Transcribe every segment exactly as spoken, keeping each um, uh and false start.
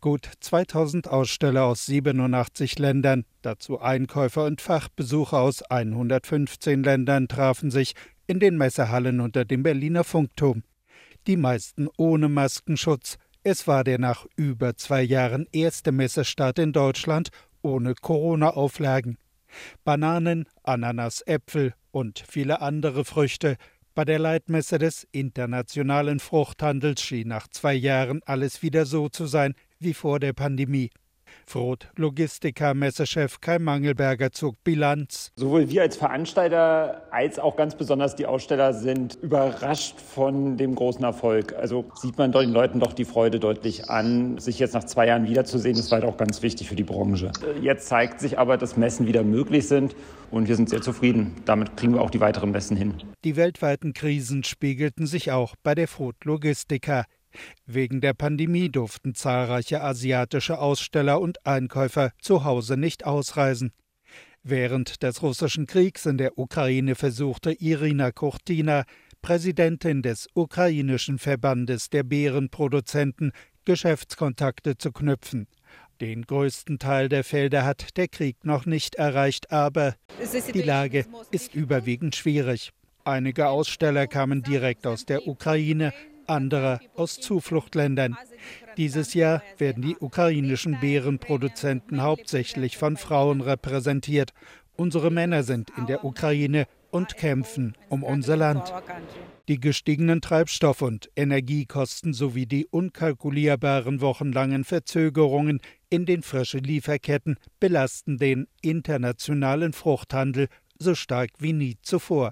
Gut zweitausend Aussteller aus siebenundachtzig Ländern, dazu Einkäufer und Fachbesucher aus hundertfünfzehn Ländern trafen sich in den Messehallen unter dem Berliner Funkturm. Die meisten ohne Maskenschutz. Es war der nach über zwei Jahren erste Messestart in Deutschland ohne Corona-Auflagen. Bananen, Ananas, Äpfel und viele andere Früchte. Bei der Leitmesse des internationalen Fruchthandels schien nach zwei Jahren alles wieder so zu sein wie vor der Pandemie. Frot Logistica-Messechef Kai Mangelberger zog Bilanz. Sowohl wir als Veranstalter als auch ganz besonders die Aussteller sind überrascht von dem großen Erfolg. Also sieht man den Leuten doch die Freude deutlich an, sich jetzt nach zwei Jahren wiederzusehen. Das war halt auch ganz wichtig für die Branche. Jetzt zeigt sich aber, dass Messen wieder möglich sind und wir sind sehr zufrieden. Damit kriegen wir auch die weiteren Messen hin. Die weltweiten Krisen spiegelten sich auch bei der Frot Logistica. Wegen der Pandemie durften zahlreiche asiatische Aussteller und Einkäufer zu Hause nicht ausreisen. Während des russischen Kriegs in der Ukraine versuchte Irina Kurtina, Präsidentin des ukrainischen Verbandes der Beerenproduzenten, Geschäftskontakte zu knüpfen. Den größten Teil der Felder hat der Krieg noch nicht erreicht, aber die Lage ist überwiegend schwierig. Einige Aussteller kamen direkt aus der Ukraine, andere aus Zufluchtländern. Dieses Jahr werden die ukrainischen Beerenproduzenten hauptsächlich von Frauen repräsentiert. Unsere Männer sind in der Ukraine und kämpfen um unser Land. Die gestiegenen Treibstoff- und Energiekosten sowie die unkalkulierbaren wochenlangen Verzögerungen in den frischen Lieferketten belasten den internationalen Fruchthandel so stark wie nie zuvor.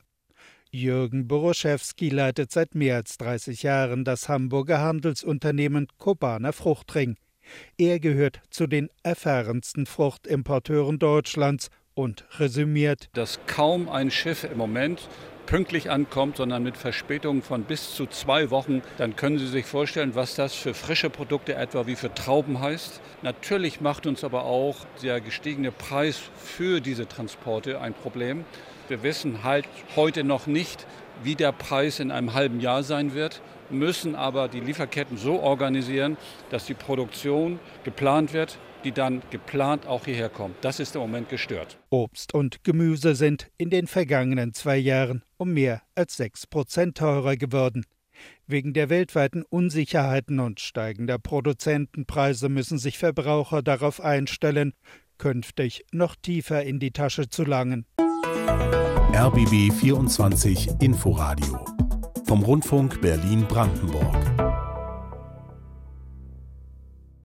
Jürgen Boroszewski leitet seit mehr als dreißig Jahren das Hamburger Handelsunternehmen Kubaner Fruchtring. Er gehört zu den erfahrensten Fruchtimporteuren Deutschlands und resümiert, dass kaum ein Schiff im Moment pünktlich ankommt, sondern mit Verspätungen von bis zu zwei Wochen, dann können Sie sich vorstellen, was das für frische Produkte etwa wie für Trauben heißt. Natürlich macht uns aber auch der gestiegene Preis für diese Transporte ein Problem. Wir wissen halt heute noch nicht, wie der Preis in einem halben Jahr sein wird, müssen aber die Lieferketten so organisieren, dass die Produktion geplant wird, die dann geplant auch hierher kommt. Das ist im Moment gestört. Obst und Gemüse sind in den vergangenen zwei Jahren um mehr als sechs Prozent teurer geworden. Wegen der weltweiten Unsicherheiten und steigender Produzentenpreise müssen sich Verbraucher darauf einstellen, künftig noch tiefer in die Tasche zu langen. R B B vierundzwanzig Inforadio vom Rundfunk Berlin-Brandenburg.